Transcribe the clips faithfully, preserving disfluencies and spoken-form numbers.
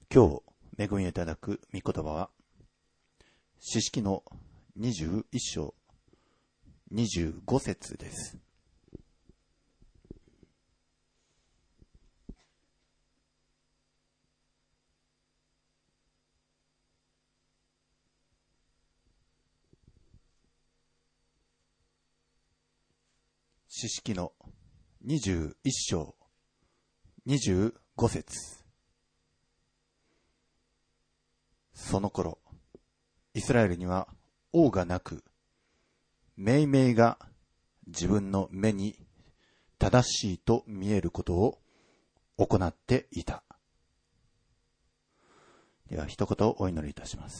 今日恵みをいただく御言葉は、詩式のにじゅういっ章にじゅうご節です。詩式のにじゅういっ章にじゅうご節。その頃、イスラエルには王がなく、命名が自分の目に正しいと見えることを行っていた。では一言お祈りいたします。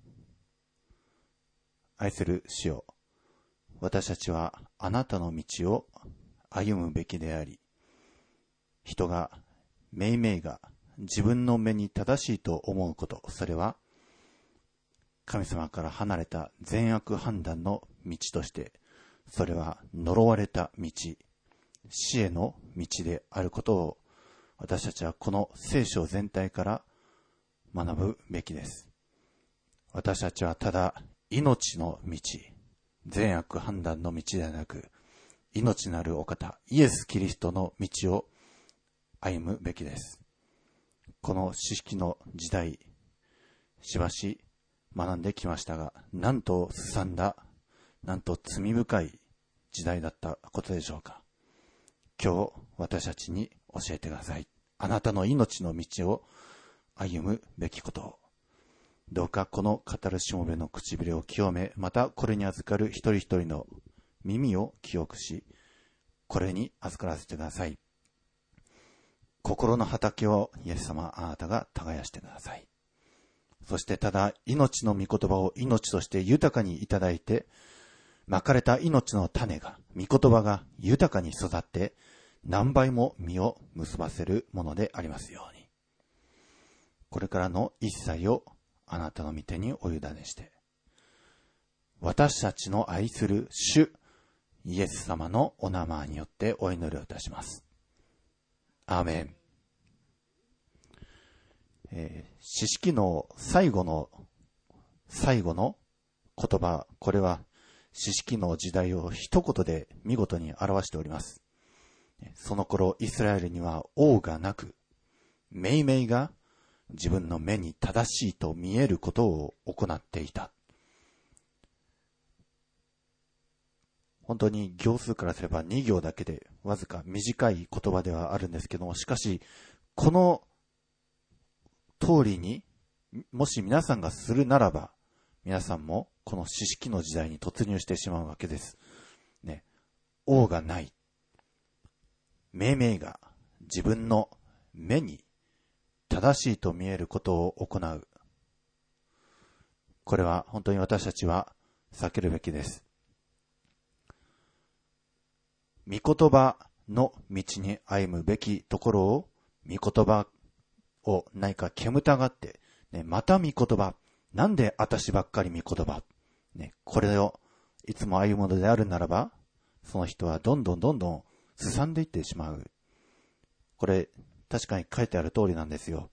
愛する主よ、私たちはあなたの道を歩むべきであり、人が命名が自分の目に正しいと思うこと、それは神様から離れた善悪判断の道として、それは呪われた道、死への道であることを、私たちはこの聖書全体から学ぶべきです。私たちはただ命の道、善悪判断の道ではなく、命なるお方、イエス・キリストの道を歩むべきです。この詩式の時代、しばし学んできましたが、なんとすさんだ、なんと罪深い時代だったことでしょうか。今日私たちに教えてください。あなたの命の道を歩むべきことを。どうかこの語るしもべの唇を清め、またこれに預かる一人一人の耳を清くし、これに預からせてください。心の畑をイエス様、あなたが耕してください。そしてただ命の御言葉を命として豊かにいただいて、まかれた命の種が、御言葉が豊かに育って、何倍も実を結ばせるものでありますように。これからの一切をあなたの御手にお委ねして、私たちの愛する主イエス様のお名前によってお祈りをいたします。アーメン。えー、詩式の最後の最後の言葉、これは詩式の時代を一言で見事に表しております。その頃イスラエルには王がなく、命名が自分の目に正しいと見えることを行っていた。本当に行数からすればに行だけでわずか短い言葉ではあるんですけども、しかしこの通りにもし皆さんがするならば、皆さんもこの詩式の時代に突入してしまうわけです。ね、王がない。命名が自分の目に正しいと見えることを行う。これは本当に私たちは避けるべきです。御言葉の道に歩むべきところを、御言葉を何か煙たがって、ね、また御言葉、なんで私ばっかり御言葉、ね、これをいつも歩むのであるならば、その人はどんどんどんどんすさんでいってしまう。これ確かに書いてある通りなんですよ。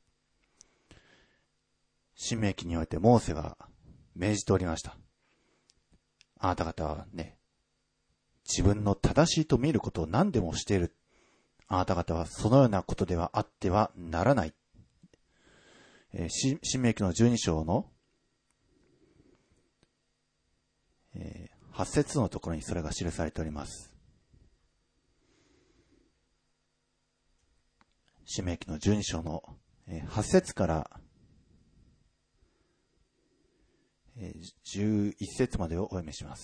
申命記においてモーセが命じておりました。あなた方はね、自分の正しいと見えることを何でもしている。あなた方はそのようなことではあってはならない。えー、申命記のじゅうに章の、えー、はち節のところにそれが記されております。申命記のじゅうに章の、えー、はち節から、えー、じゅういち節までをお読みします。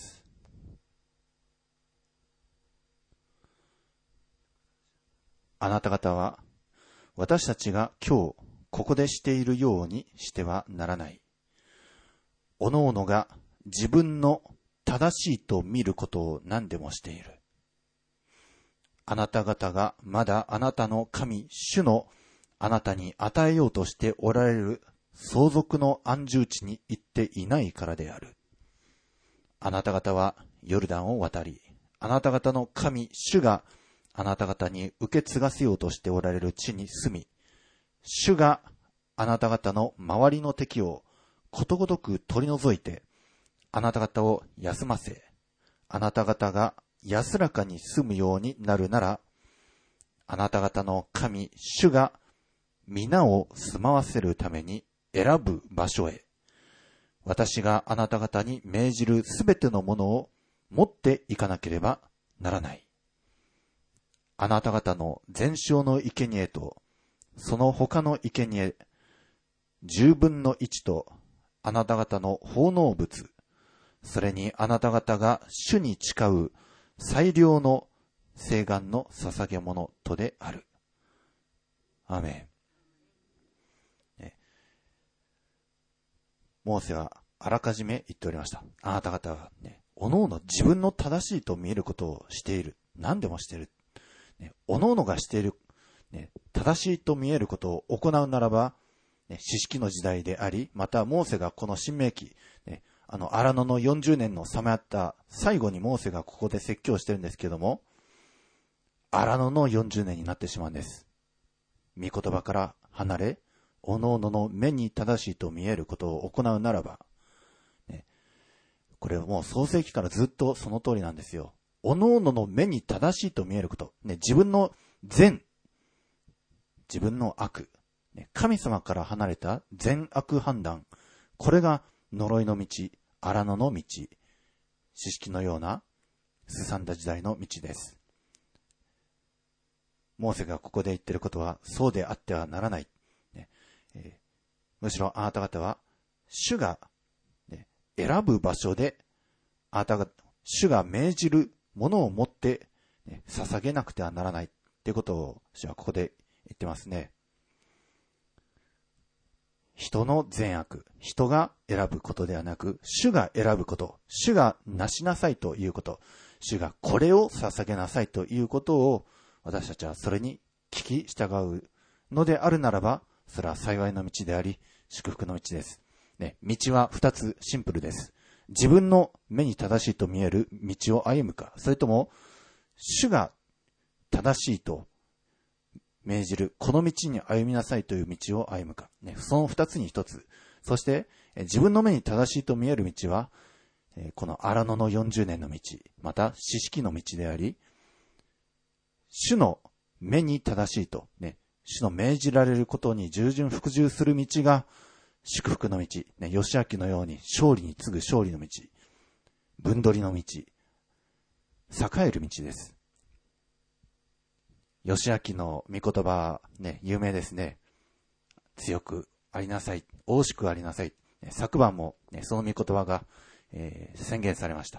あなた方は私たちが今日ここでしているようにしてはならない。おのおのが自分の正しいと見ることを何でもしている。あなた方がまだあなたの神主のあなたに与えようとしておられる相続の安住地に行っていないからである。あなた方はヨルダンを渡り、あなた方の神主があなた方に受け継がせようとしておられる地に住み、主があなた方の周りの敵をことごとく取り除いて、あなた方を休ませ、あなた方が安らかに住むようになるなら、あなた方の神、主が皆を住まわせるために選ぶ場所へ、私があなた方に命じるすべてのものを持っていかなければならない。あなた方の全焼の生贄と、その他の生贄、十分の一と、あなた方の奉納物、それにあなた方が主に誓う最良の聖願の捧げ物とである。アーメン。ね、モーセはあらかじめ言っておりました。あなた方はね、おのおの自分の正しいと見えることをしている。何でもしている。ね、おのおのがしている、ね、正しいと見えることを行うならば、ね、四式の時代であり、またモーセがこの新明記、ね、あの荒野のよんじゅうねんのさまよった最後にモーセがここで説教してるんですけども、荒野のよんじゅうねんになってしまうんです。御言葉から離れ、おのおのの目に正しいと見えることを行うならば、ね、これはもう創世記からずっとその通りなんですよ。おのおのの目に正しいと見えること、ね、自分の善、自分の悪、ね、神様から離れた善悪判断、これが呪いの道、荒野の道、四式のようなすさんだ時代の道です。モーセがここで言っていることはそうであってはならない。ねえー、むしろあなた方は主が、ね、選ぶ場所であなたが主が命じるものを持って、ね、捧げなくてはならないということを主はここで言ってますね。人の善悪、人が選ぶことではなく、主が選ぶこと、主がなしなさいということ、主がこれを捧げなさいということを、私たちはそれに聞き従うのであるならば、それは幸いの道であり、祝福の道です。ね、道は二つシンプルです。自分の目に正しいと見える道を歩むか、それとも、主が正しいと命じる、この道に歩みなさいという道を歩むか。ね、その二つに一つ。そして、自分の目に正しいと見える道は、この荒野のよんじゅうねんの道、また、四式の道であり、主の目に正しいと、ね、主の命じられることに従順服従する道が、祝福の道、ね、義明のように勝利に次ぐ勝利の道、分取りの道、栄える道です。義明の御言葉、ね、有名ですね。強くありなさい、大しくありなさい。昨晩も、ね、その御言葉が、えー、宣言されました。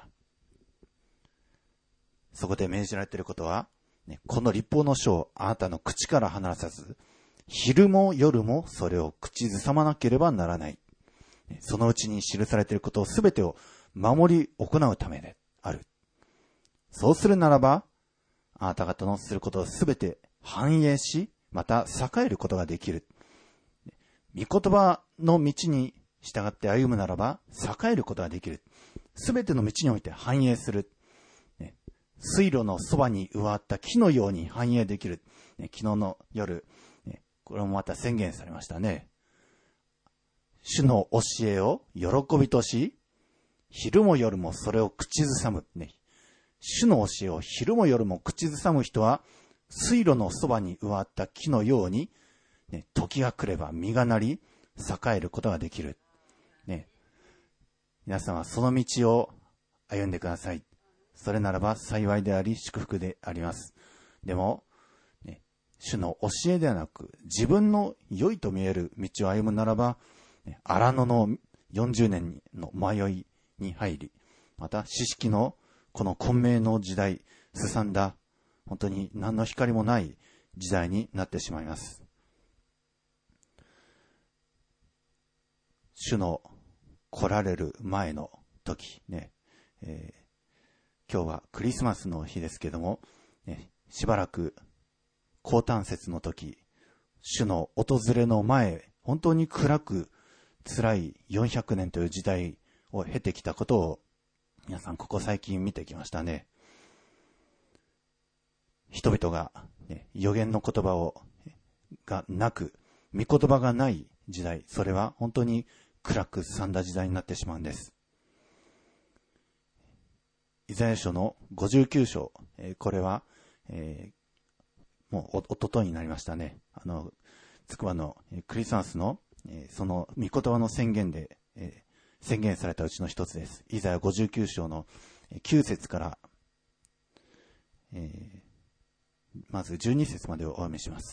そこで命じられていることは、ね、この立法の書をあなたの口から離さず、昼も夜もそれを口ずさまなければならない。そのうちに記されていることをすべてを守り行うためである。そうするならば、あなた方のすることをすべて繁栄し、また栄えることができる。御言葉の道に従って歩むならば、栄えることができる。すべての道において繁栄する。ね、水路のそばに植わった木のように繁栄できる。ね、昨日の夜、ね、これもまた宣言されましたね。主の教えを喜びとし、昼も夜もそれを口ずさむ。ね、主の教えを昼も夜も口ずさむ人は、水路のそばに植わった木のように、ね、時が来れば実がなり、栄えることができる。ね、皆さんはその道を歩んでください。それならば幸いであり、祝福であります。でも、ね、主の教えではなく、自分の良いと見える道を歩むならば、ね、荒野のよんじゅうねんの迷いに入り、また、四式のこの混迷の時代、すさんだ、本当に何の光もない時代になってしまいます。主の来られる前の時ね、えー、今日はクリスマスの日ですけども、ね、しばらく降誕節の時、主の訪れの前、本当に暗く辛いよんひゃくねんという時代を経てきたことを皆さんここ最近見てきましたね。人々が、ね、預言の言葉をがなく、御言葉がない時代、それは本当に暗くすさんだ時代になってしまうんです。イザヤ書のごじゅうきゅう章、えー、これは、えー、もうお、おとといになりましたね。あの、つくばのクリスマスの、えー、その御言葉の宣言で、えー、宣言されたうちの一つです。イザヤごじゅうきゅう章のきゅう節から、えー、まずじゅうに節までをお読みします。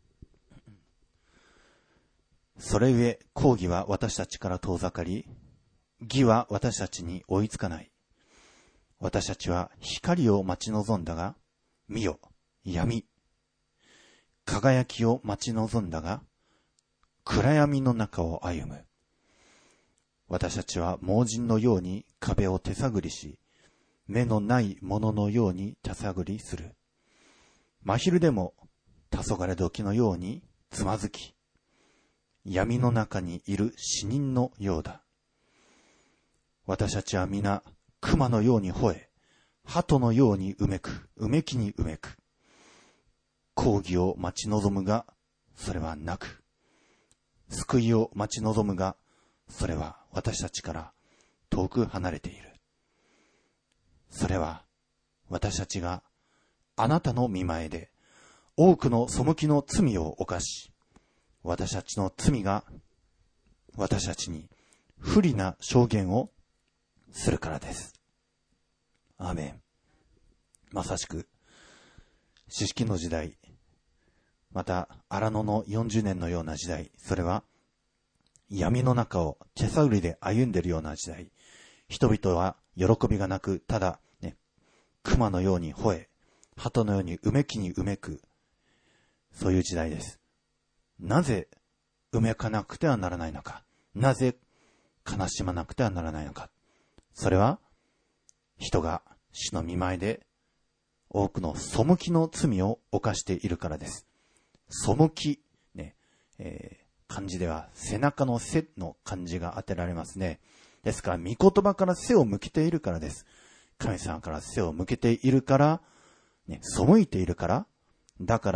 それゆえ、公義は私たちから遠ざかり、義は私たちに追いつかない。私たちは光を待ち望んだが、見よ、闇。輝きを待ち望んだが、暗闇の中を歩む。私たちは盲人のように壁を手探りし、目のない者のように手探りする。真昼でも黄昏時のようにつまずき、闇の中にいる死人のようだ。私たちは皆熊のように吠え、鳩のようにうめく、うめきにうめく。公義を待ち望むが、それはなく。救いを待ち望むが、それは私たちから遠く離れている。それは私たちがあなたの御前で多くの背きの罪を犯し、私たちの罪が私たちに不利な証言をするからです。アーメン。まさしく四式の時代、また荒野のよんじゅうねんのような時代、それは闇の中を手探りで歩んでいるような時代、人々は喜びがなく、ただね、熊のように吠え、鳩のようにうめきにうめく、そういう時代です。なぜうめかなくてはならないのか、なぜ悲しまなくてはならないのか、それは人が主の御前で多くの背きの罪を犯しているからです。背き、ね、えー、漢字では背中の背の漢字が当てられますね。ですから、御言葉から背を向けているからです。神様から背を向けているから、ね、背いているから、だから、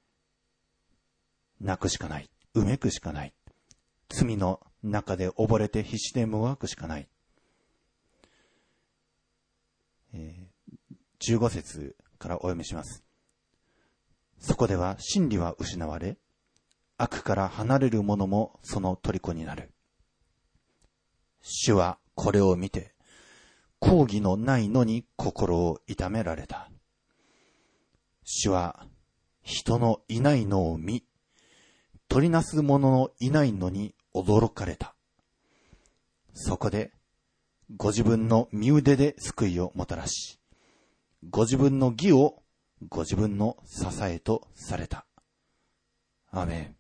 泣くしかない。うめくしかない。罪の中で溺れて必死でもがくしかない。えー、じゅうご節からお読みします。そこでは真理は失われ、悪から離れる者もその虜になる。主はこれを見て、公義のないのに心を痛められた。主は人のいないのを見、取りなす者のいないのに驚かれた。そこで、ご自分の身腕で救いをもたらし、ご自分の義をご自分の支えとされた。アーメン。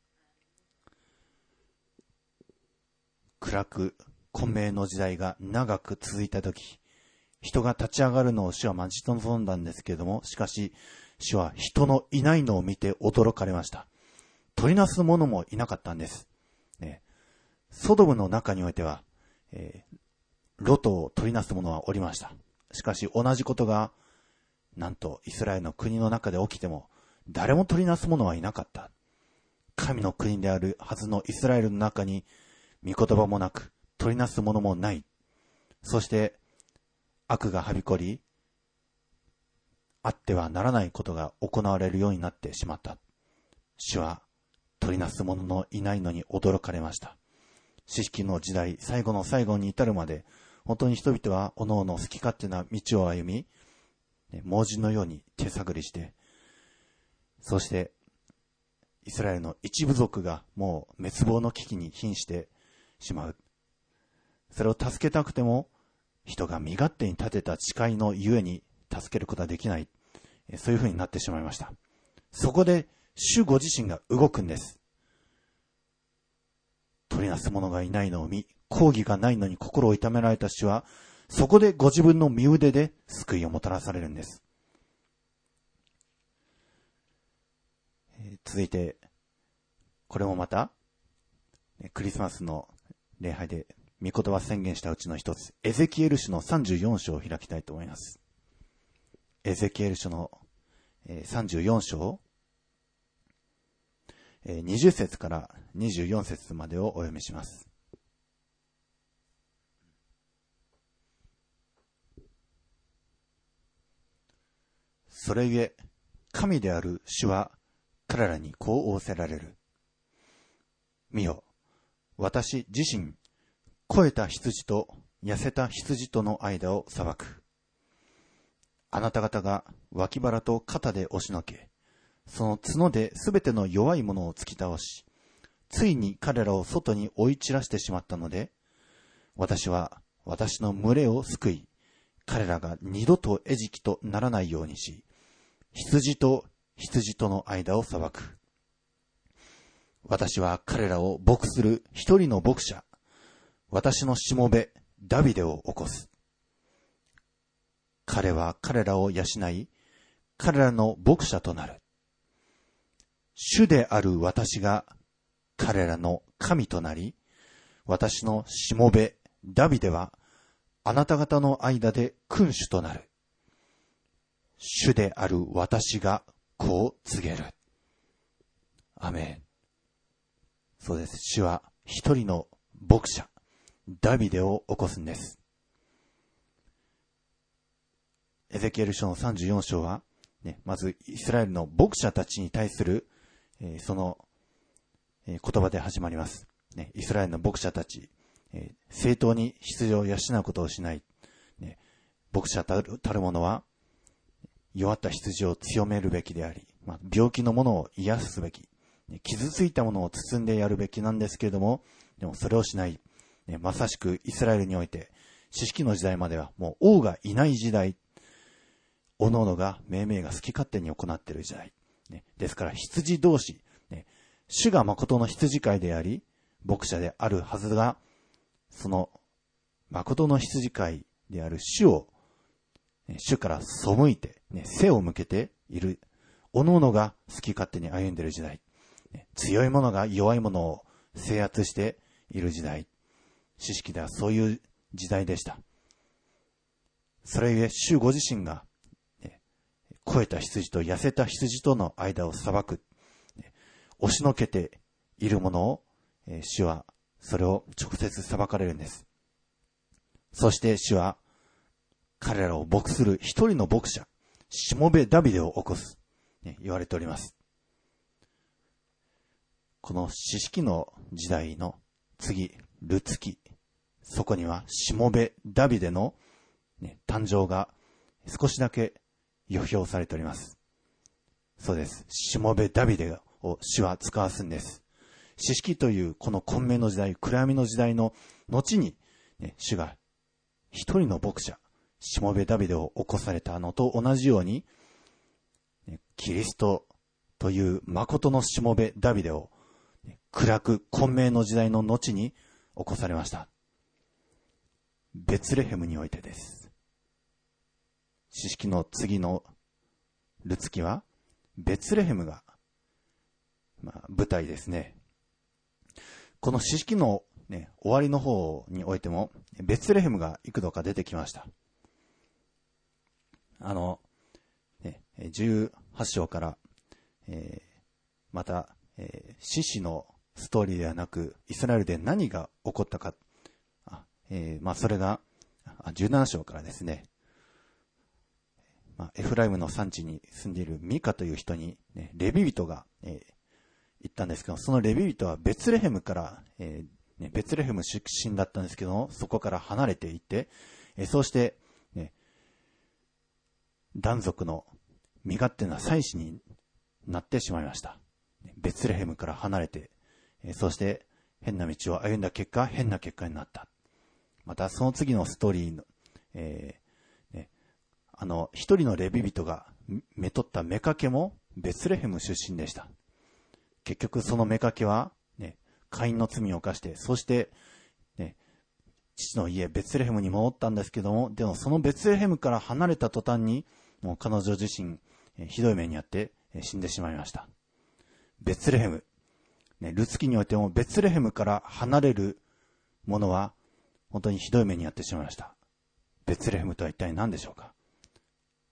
暗く混迷の時代が長く続いたとき、人が立ち上がるのを主は待ち望んだんですけれども、しかし主は人のいないのを見て驚かれました。取りなす者もいなかったんです。ね、ソドムの中においては、えー、ロトを取りなす者はおりました。しかし同じことがなんとイスラエルの国の中で起きても誰も取りなす者はいなかった。神の国であるはずのイスラエルの中に御言葉もなく取りなす者もない。そして悪がはびこり、あってはならないことが行われるようになってしまった。主は取りなす者のいないのに驚かれました。四式の時代、最後の最後に至るまで、本当に人々はおのおの好き勝手な道を歩み、盲人のように手探りして、そしてイスラエルの一部族がもう滅亡の危機に瀕してしまう。それを助けたくても人が身勝手に立てた誓いのゆえに助けることはできない。そういうふうになってしまいました。そこで主ご自身が動くんです。取りなす者がいないのを見、公義がないのに心を痛められた主は、そこでご自分の身腕で救いをもたらされるんです。えー、続いて、これもまた、クリスマスの礼拝で御言葉宣言したうちの一つ、エゼキエル書のさんじゅうよん章を開きたいと思います。エゼキエル書のさんじゅうよん章、 にじゅっ節からにじゅうよん節までをお読みします。それゆえ、神である主は彼らにこう仰せられる。見よ、私自身、肥えた羊と痩せた羊との間を裁く。あなた方が脇腹と肩で押しのけ、その角ですべての弱いものを突き倒し、ついに彼らを外に追い散らしてしまったので、私は私の群れを救い、彼らが二度と餌食とならないようにし、羊と羊との間を裁く。私は彼らを牧する一人の牧者、私のしもべダビデを起こす。彼は彼らを養い、彼らの牧者となる。主である私が彼らの神となり、私のしもべダビデはあなた方の間で君主となる。主である私がこう告げる。アメン。そうです。主は一人の牧者、ダビデを起こすんです。エゼキエル書のさんじゅうよん章は、ね、まずイスラエルの牧者たちに対する、えー、その、えー、言葉で始まります、ね。イスラエルの牧者たち、えー、正当に羊を養うことをしない。ね、牧者たる、たる者は、弱った羊を強めるべきであり、まあ、病気のものを癒すべき、ね、傷ついたものを包んでやるべきなんですけれども、でもそれをしない。ね、まさしくイスラエルにおいて、四式の時代まではもう王がいない時代、おのおのが命名が好き勝手に行っている時代。ね、ですから羊同士、ね、主が誠の羊飼いであり、牧者であるはずが、その誠の羊飼いである主を、ね、主から背いて、ね、背を向けている、おのおのが好き勝手に歩んでいる時代。ね、強い者が弱い者を制圧している時代。四式ではそういう時代でした。それゆえ主ご自身が、肥えた羊と痩せた羊との間を裁く、押しのけているものを、えー、主はそれを直接裁かれるんです。そして主は彼らを牧する一人の牧者、しもべダビデを起こす、ね、言われております。この四式の時代の次、ルツキ、そこにはしもべダビデの、ね、誕生が少しだけ予表されております。そうです。しもべダビデを主は使わすんです。四式というこの混迷の時代、暗闇の時代の後に、ね、主が一人の牧者、しもべダビデを起こされたのと同じように、ね、キリストという誠のしもべダビデを、ね、暗く混迷の時代の後に起こされました。ベツレヘムにおいてです。四式の次のルツキはベツレヘムが、まあ、舞台ですね。この四式の、ね、終わりの方においてもベツレヘムが幾度か出てきました。あの、ね、じゅうはち章から、えー、また、えー、獅子のストーリーではなくイスラエルで何が起こったか、あ、えー、まあそれがじゅうなな章からですね。まあ、エフライムの山地に住んでいるミカという人に、ね、レビ人が、えー、言ったんですけど、そのレビ人はベツレヘムから、えーね、ベツレヘム出身だったんですけども、そこから離れていって、えー、そうして、ね、男族の身勝手な祭司になってしまいました。ベツレヘムから離れて、えー、そして変な道を歩んだ結果、変な結果になった。またその次のストーリーの、えーあの、一人のレビ人がめとった妾もベツレヘム出身でした。結局その妾は、ね、カインの罪を犯して、そして、ね、父の家ベツレヘムに戻ったんですけども、でもそのベツレヘムから離れた途端に、もう彼女自身、ひどい目にあって死んでしまいました。ベツレヘム、ね、ルツキにおいてもベツレヘムから離れるものは、本当にひどい目にあってしまいました。ベツレヘムとは一体何でしょうか。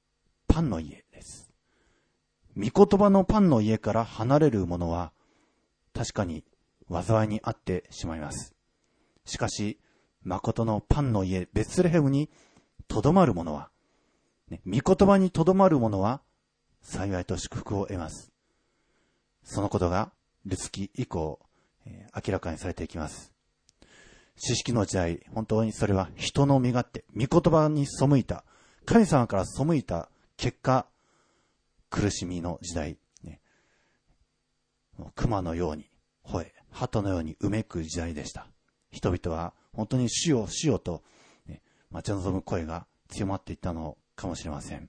パンの家です。御言葉のパンの家から離れる者は、 確かに災いにあってしまいます。しかし、誠のパンの家ベツレヘムにとどまる者は、ね、御言葉にとどまる者は幸いと祝福を得ます。そのことがルツキ以降、えー、明らかにされていきます。四式の時代、本当にそれは人の身勝手、御言葉に背いた、神様から背いた結果、苦しみの時代、ね、熊のように吠え、鳩のようにうめく時代でした。人々は本当に主よ主よと、ね、待ち望む声が強まっていったのかもしれません。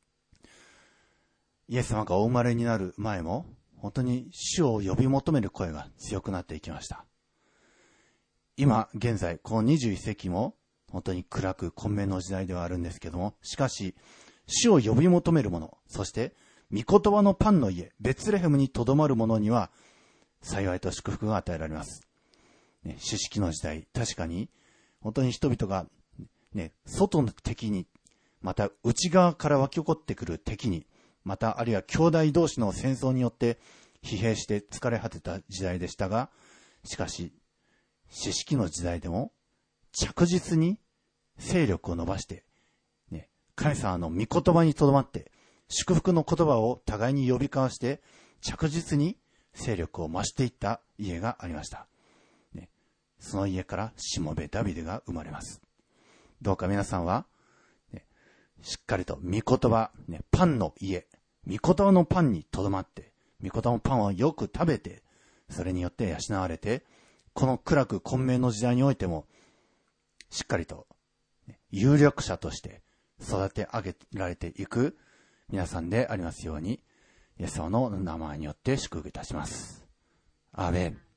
イエス様がお生まれになる前も、本当に主を呼び求める声が強くなっていきました。今現在このにじゅういっ世紀も本当に暗く混迷の時代ではあるんですけども、しかし主を呼び求める者、そして御言葉のパンの家ベツレヘムにとどまる者には幸いと祝福が与えられます。ね、四式の時代、確かに本当に人々が、ね、外の敵に、また内側から湧き起こってくる敵に、またあるいは兄弟同士の戦争によって疲弊して疲れ果てた時代でしたが、しかし四式の時代でも着実に勢力を伸ばして、ね、神様の御言葉にとどまって祝福の言葉を互いに呼び交わして着実に勢力を増していった家がありました。ね、その家からしもべダビデが生まれます。どうか皆さんは、ね、しっかりと御言葉、ね、パンの家、御言葉のパンにとどまって、御言葉のパンをよく食べて、それによって養われて、この暗く混迷の時代においても、しっかりと、ね、有力者として育て上げられていく皆さんでありますように、イエス様の名前によって祝福いたします。アーメン。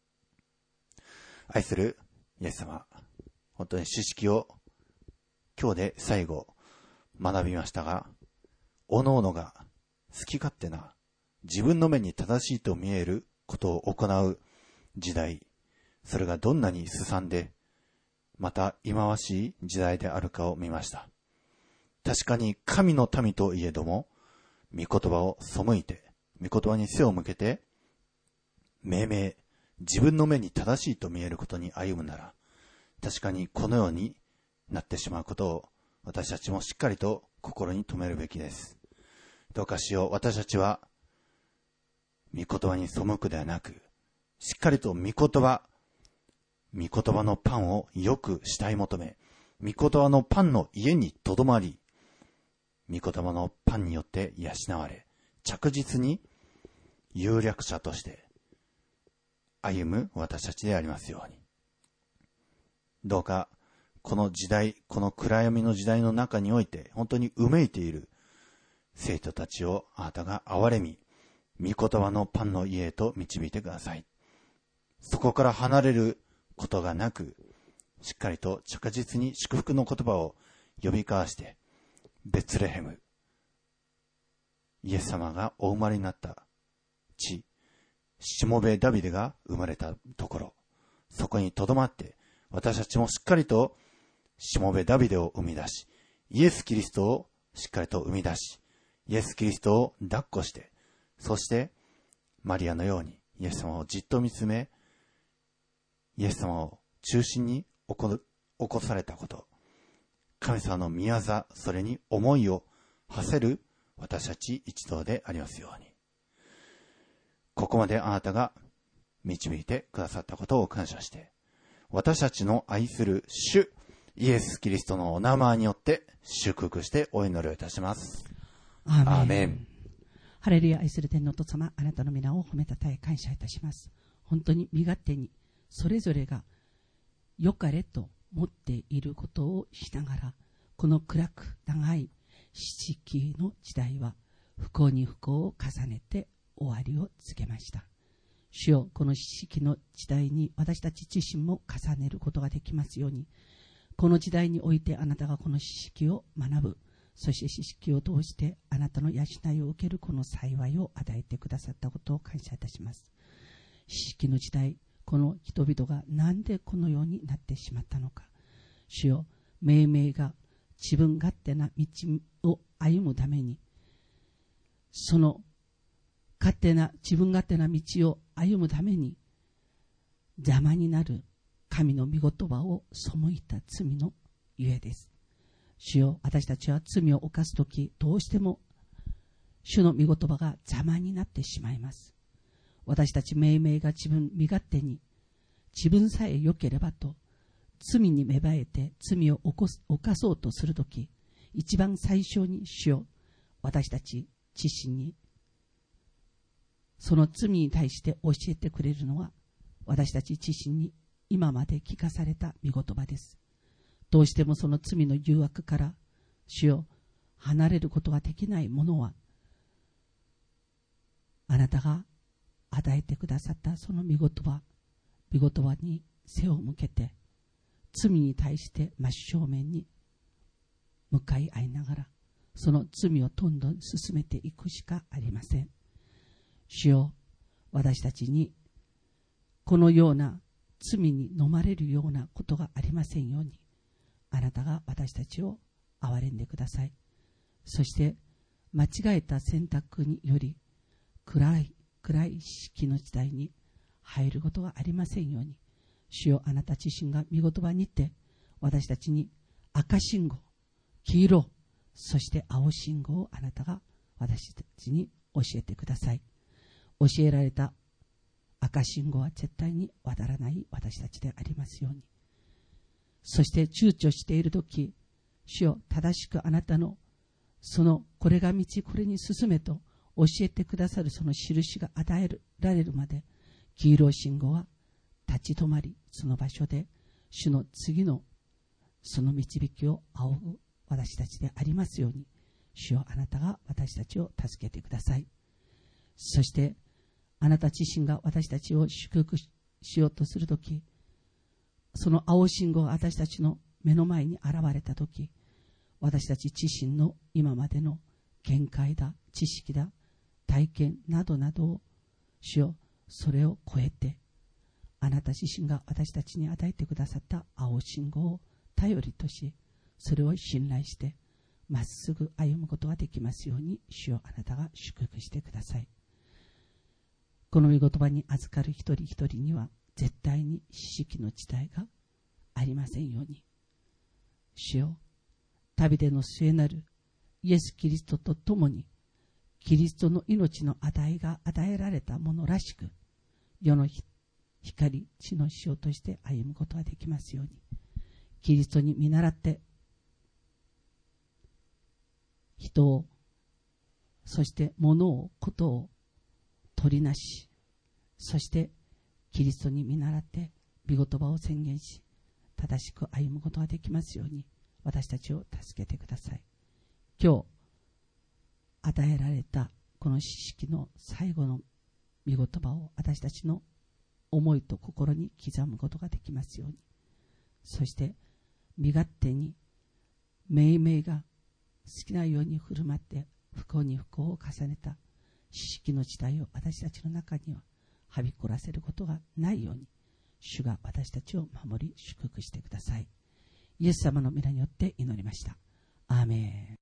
愛するイエス様、本当に四式を今日で最後学びましたが、おのおのが好き勝手な自分の目に正しいと見えることを行う時代、それがどんなにすさんで、また忌まわしい時代であるかを見ました。確かに神の民といえども、御言葉を背いて、御言葉に背を向けて、命名、自分の目に正しいと見えることに歩むなら、確かにこのようになってしまうことを私たちもしっかりと心に留めるべきです。どうかしよう、私たちは御言葉に背くではなく、しっかりと御言葉、御言葉のパンをよく慕い求め、御言葉のパンの家にとどまり、御言葉のパンによって養われ、着実に有力者として歩む私たちでありますように。どうかこの時代、この暗闇の時代の中において本当にうめいている生徒たちをあなたが憐れみ、御言葉のパンの家へと導いてください。そこから離れることがなく、しっかりと着実に祝福の言葉を呼び交わして、ベツレヘム、イエス様がお生まれになった地、しもべダビデが生まれたところ、そこにとどまって、私たちもしっかりとしもべダビデを生み出し、イエス・キリストをしっかりと生み出し、イエス・キリストを抱っこして、そしてマリアのようにイエス様をじっと見つめ、イエス様を中心に起こ、起こされたこと、神様の御業、それに思いを馳せる私たち一同でありますように。ここまであなたが導いてくださったことを感謝して、私たちの愛する主イエス・キリストのお名前によって祝福してお祈りをいたします。 アーメン。 アーメン。 ハレルヤ。愛する天のお父様、あなたの皆を褒めたたえ感謝いたします。本当に身勝手にそれぞれが良かれと持っていることをしながら、この暗く長い四式の時代は不幸に不幸を重ねて終わりを告げました。主よ、この四式の時代に私たち自身も重ねることができますように、この時代においてあなたがこの四式を学ぶ、そして四式を通してあなたの養いを受けるこの幸いを与えてくださったことを感謝いたします。四式の時代、この人々がなんでこのようになってしまったのか。主よ、命名が自分勝手な道を歩むために、その勝手な自分勝手な道を歩むために邪魔になる神の御言葉を背いた罪のゆえです。主よ、私たちは罪を犯すとき、どうしても主の御言葉が邪魔になってしまいます。私たち命名が自分身勝手に、自分さえ良ければと罪に芽生えて罪を犯す、犯そうとするとき、一番最初に主よ、私たち自身にその罪に対して教えてくれるのは、私たち自身に今まで聞かされた御言葉です。どうしてもその罪の誘惑から主よ、離れることができないものは、あなたが与えてくださったその御言葉、御言葉に背を向けて、罪に対して真正面に向かい合いながら、その罪をどんどん進めていくしかありません。主よ、私たちにこのような罪に飲まれるようなことがありませんように、あなたが私たちを憐れんでください。そして間違えた選択により暗い暗い式の時代に入ることがありませんように、主よ、あなた自身が御言葉にて私たちに赤信号、黄色、そして青信号をあなたが私たちに教えてください。教えられた赤信号は絶対に渡らない私たちでありますように。そして躊躇しているとき、主よ、正しくあなたのそのこれが道、これに進めと教えてくださるその印が与えられるまで、黄色い信号は立ち止まり、その場所で主の次のその導きを仰ぐ私たちでありますように、主よ、あなたが私たちを助けてください。そしてあなた自身が私たちを祝福しようとするとき、その青信号が私たちの目の前に現れたとき、私たち自身の今までの見解だ、知識だ、体験などなどを、主よ、それを超えて、あなた自身が私たちに与えてくださった青信号を頼りとし、それを信頼してまっすぐ歩むことができますように、主よ、あなたが祝福してください。この御言葉に預かる一人一人には絶対に死式の地帯がありませんように、主よ、旅での末なるイエス・キリストと共にキリストの命の値が与えられたものらしく、世の光、地の塩として歩むことができますように、キリストに見習って人を、そして物を、ことを取りなし、そしてキリストに見習って御言葉を宣言し、正しく歩むことができますように、私たちを助けてください。今日与えられたこの四式の最後の御言葉を私たちの思いと心に刻むことができますように、そして身勝手に命名が好きなように振る舞って不幸に不幸を重ねた四式の時代を私たちの中にははびこらせることがないように、主が私たちを守り祝福してください。イエス様の皆によって祈りました。アーメン。